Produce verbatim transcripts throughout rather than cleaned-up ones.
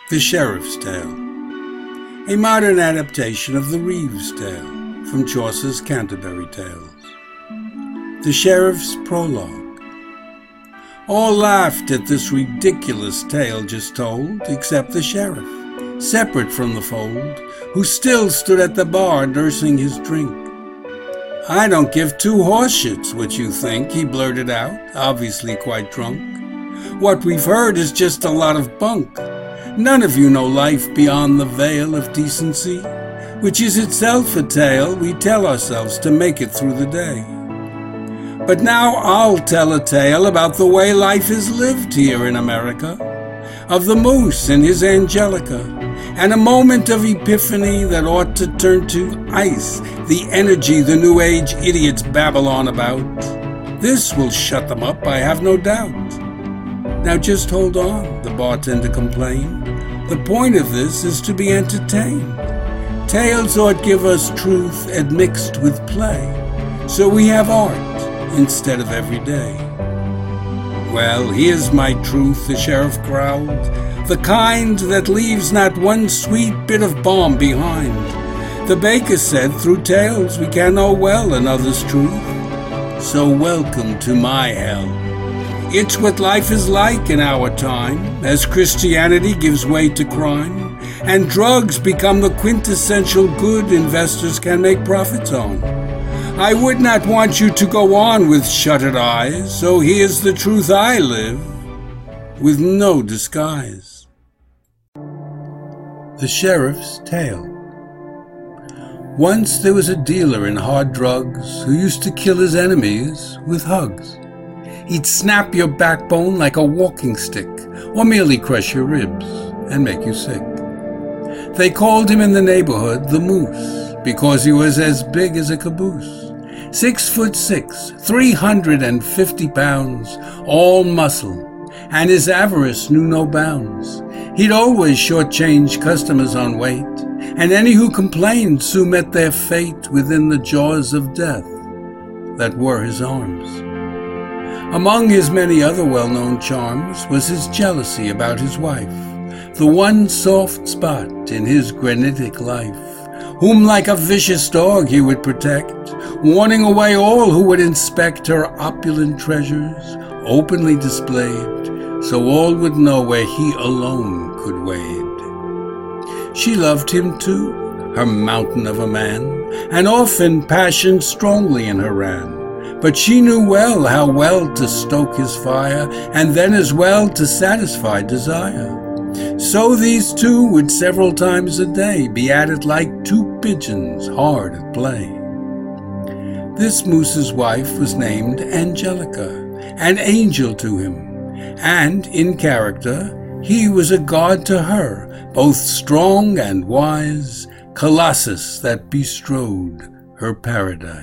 The Sheriff's Tale, a modern adaptation of the Reeve's Tale from Chaucer's Canterbury Tales. The Sheriff's Prologue. All laughed at this ridiculous tale just told, except the sheriff, separate from the fold, who still stood at the bar nursing his drink. "I don't give two horseshits what you think," he blurted out, obviously quite drunk. "What we've heard is just a lot of bunk. None of you know life beyond the veil of decency, which is itself a tale we tell ourselves to make it through the day. But now I'll tell a tale about the way life is lived here in America, of the moose and his Angelica, and a moment of epiphany that ought to turn to ice the energy the New Age idiots babble on about. This will shut them up, I have no doubt." "Now just hold on," the bartender complained. "The point of this is to be entertained. Tales ought give us truth admixed with play, so we have art instead of every day." "Well, here's my truth," the sheriff growled, "the kind that leaves not one sweet bit of balm behind. The baker said through tales we can know well another's truth, so welcome to my hell. It's what life is like in our time, as Christianity gives way to crime, and drugs become the quintessential good investors can make profits on. I would not want you to go on with shuttered eyes, so here's the truth I live, with no disguise." The Sheriff's Tale. Once there was a dealer in hard drugs who used to kill his enemies with hugs. He'd snap your backbone like a walking stick, or merely crush your ribs and make you sick. They called him in the neighborhood the Moose, because he was as big as a caboose. Six foot six, three hundred and fifty pounds, all muscle, and his avarice knew no bounds. He'd always shortchange customers on weight, and any who complained soon met their fate within the jaws of death that were his arms. Among his many other well-known charms was his jealousy about his wife, the one soft spot in his granitic life, whom like a vicious dog he would protect, warning away all who would inspect her opulent treasures, openly displayed, so all would know where he alone could wade. She loved him too, her mountain of a man, and often passion strongly in her ran. But she knew well how well to stoke his fire, and then as well to satisfy desire. So these two would several times a day be at it like two pigeons hard at play. This moose's wife was named Angelica, an angel to him, and in character he was a god to her, both strong and wise, Colossus that bestrode her paradise.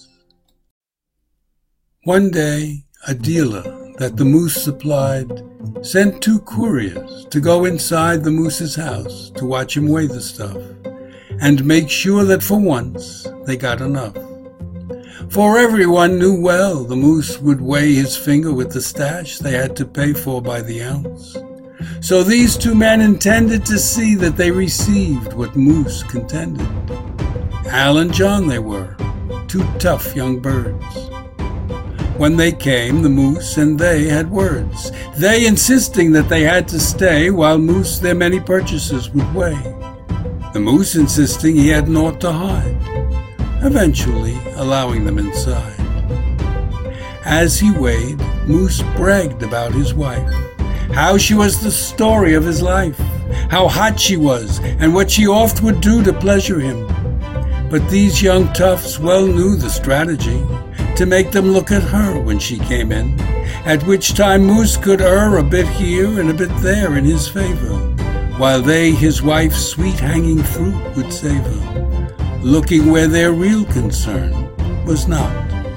One day, a dealer that the moose supplied sent two couriers to go inside the moose's house to watch him weigh the stuff and make sure that for once they got enough. For everyone knew well the moose would weigh his finger with the stash they had to pay for by the ounce. So these two men intended to see that they received what moose contended. Al and John they were, two tough young birds. When they came, the moose and they had words, they insisting that they had to stay while moose their many purchases would weigh. The moose insisting he had naught to hide, eventually allowing them inside. As he weighed, Moose bragged about his wife, how she was the story of his life, how hot she was, and what she oft would do to pleasure him. But these young toughs well knew the strategy, to make them look at her when she came in, at which time Moose could err a bit here and a bit there in his favor, while they his wife's sweet hanging fruit would savor, looking where their real concern was not.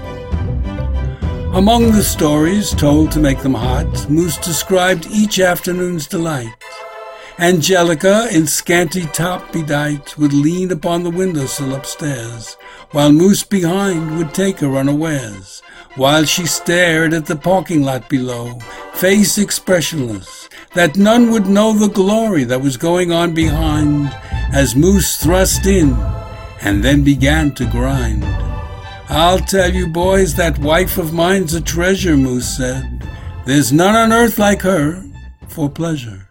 Among the stories told to make them hot, Moose described each afternoon's delight. Angelica, in scanty top bedight, would lean upon the windowsill upstairs, while Moose behind would take her unawares, while she stared at the parking lot below, face expressionless, that none would know the glory that was going on behind as Moose thrust in and then began to grind. "I'll tell you, boys, that wife of mine's a treasure," Moose said. "There's none on earth like her for pleasure."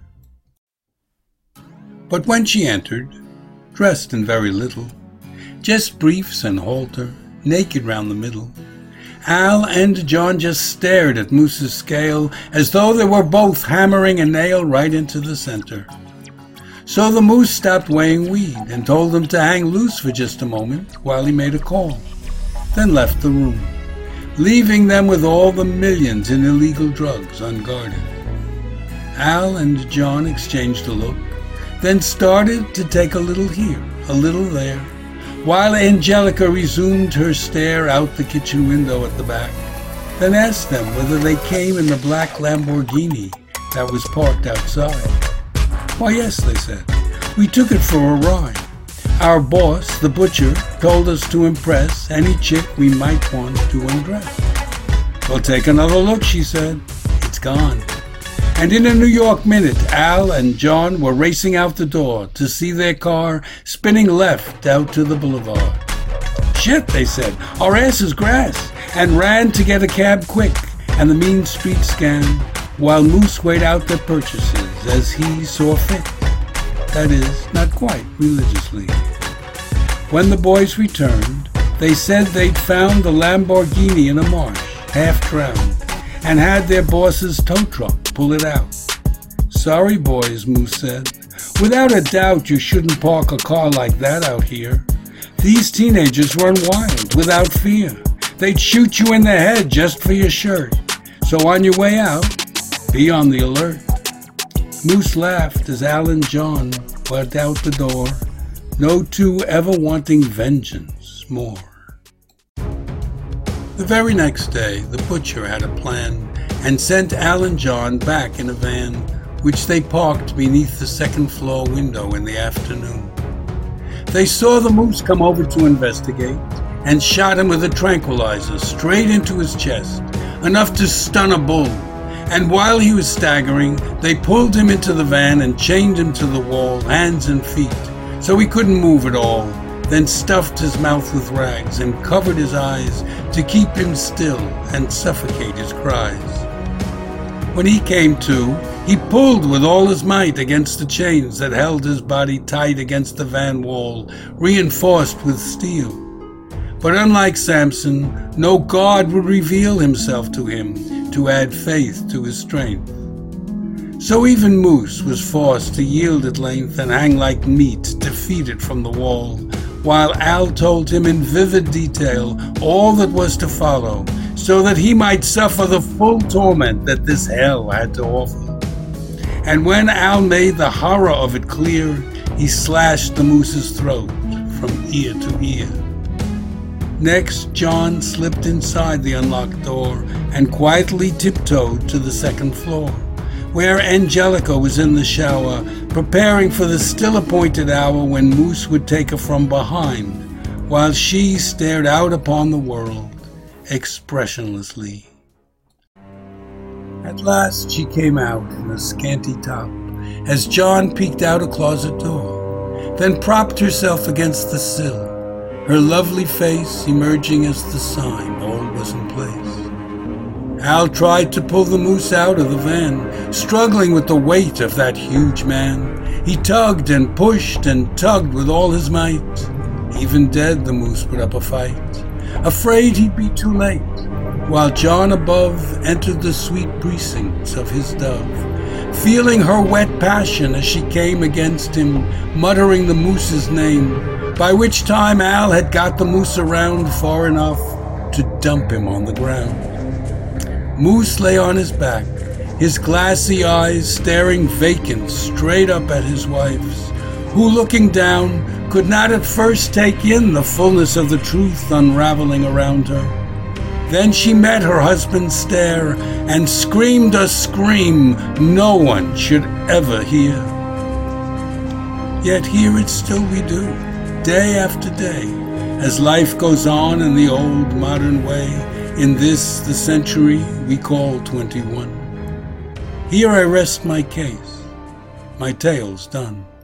But when she entered, dressed in very little, just briefs and halter, naked round the middle, Al and John just stared at Moose's scale as though they were both hammering a nail right into the center. So the Moose stopped weighing weed and told them to hang loose for just a moment while he made a call, then left the room, leaving them with all the millions in illegal drugs unguarded. Al and John exchanged a look, then started to take a little here, a little there, while Angelica resumed her stare out the kitchen window at the back, then asked them whether they came in the black Lamborghini that was parked outside. "Why, yes," they said. "We took it for a ride. Our boss, the butcher, told us to impress any chick we might want to undress." "Well, take another look," she said. "It's gone." And in a New York minute, Al and John were racing out the door to see their car spinning left out to the boulevard. "Shit," they said, "our ass is grass," and ran to get a cab quick and the mean street scanned, while Moose weighed out their purchases as he saw fit. That is, not quite religiously. When the boys returned, they said they'd found the Lamborghini in a marsh, half drowned, and had their boss's tow truck pull it out. "Sorry, boys," Moose said. "Without a doubt you shouldn't park a car like that out here. These teenagers run wild, without fear. They'd shoot you in the head just for your shirt. So on your way out, be on the alert." Moose laughed as Al and John went out the door, no two ever wanting vengeance more. The very next day, the butcher had a plan and sent Al and John back in a van, which they parked beneath the second floor window in the afternoon. They saw the Moose come over to investigate and shot him with a tranquilizer straight into his chest, enough to stun a bull. And while he was staggering, they pulled him into the van and chained him to the wall, hands and feet, so he couldn't move at all, then stuffed his mouth with rags and covered his eyes to keep him still and suffocate his cries. When he came to, he pulled with all his might against the chains that held his body tight against the van wall, reinforced with steel. But unlike Samson, no god would reveal himself to him to add faith to his strength. So even Moose was forced to yield at length and hang like meat, defeated from the wall, while Al told him in vivid detail all that was to follow, so that he might suffer the full torment that this hell had to offer. And when Al made the horror of it clear, he slashed the Moose's throat from ear to ear. Next, John slipped inside the unlocked door and quietly tiptoed to the second floor, where Angelica was in the shower, preparing for the still-appointed hour when Moose would take her from behind, while she stared out upon the world expressionlessly. At last she came out in a scanty top, as John peeked out a closet door, then propped herself against the sill, her lovely face emerging as the sign all was in place. Al tried to pull the Moose out of the van, struggling with the weight of that huge man. He tugged and pushed and tugged with all his might. Even dead, the Moose put up a fight, afraid he'd be too late, while John above entered the sweet precincts of his dove, feeling her wet passion as she came against him, muttering the Moose's name, by which time Al had got the Moose around far enough to dump him on the ground. Moose lay on his back, his glassy eyes staring vacant straight up at his wife's, who, looking down, could not at first take in the fullness of the truth unraveling around her. Then she met her husband's stare and screamed a scream no one should ever hear. Yet hear it still we do, day after day, as life goes on in the old modern way, in this, the century we call twenty-one. Here I rest my case, my tale's done.